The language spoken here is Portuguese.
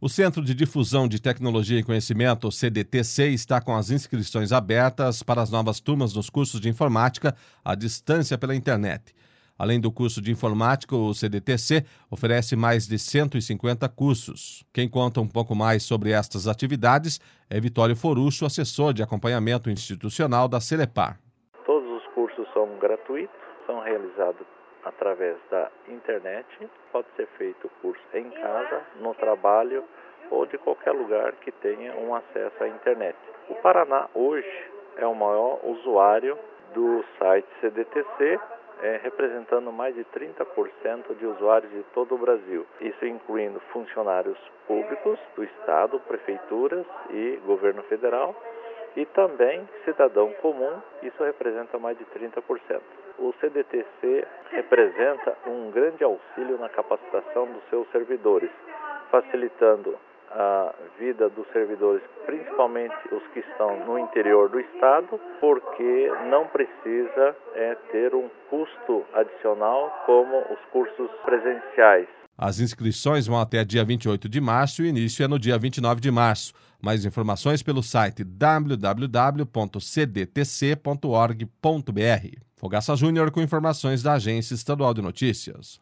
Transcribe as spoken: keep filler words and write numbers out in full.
O Centro de Difusão de Tecnologia e Conhecimento, o C D T C, está com as inscrições abertas para as novas turmas nos cursos de informática à distância pela internet. Além do curso de informática, o C D T C oferece mais de cento e cinquenta cursos. Quem conta um pouco mais sobre estas atividades é Vitório Forucho, assessor de acompanhamento institucional da Celepar. Todos os cursos são gratuitos, são realizados através da internet. Pode ser feito o curso em casa, no trabalho ou de qualquer lugar que tenha um acesso à internet. O Paraná hoje é o maior usuário do site C D T C, é, representando mais de trinta por cento de usuários de todo o Brasil. Isso incluindo funcionários públicos do Estado, prefeituras e governo federal, e também cidadão comum, isso representa mais de trinta por cento. O C D T C representa um grande auxílio na capacitação dos seus servidores, facilitando a vida dos servidores, principalmente os que estão no interior do estado, porque não precisa é, ter um custo adicional como os cursos presenciais. As inscrições vão até dia vinte e oito de março e o início é no dia vinte e nove de março. Mais informações pelo site w w w ponto c d t c ponto org ponto b r. Fogaça Júnior com informações da Agência Estadual de Notícias.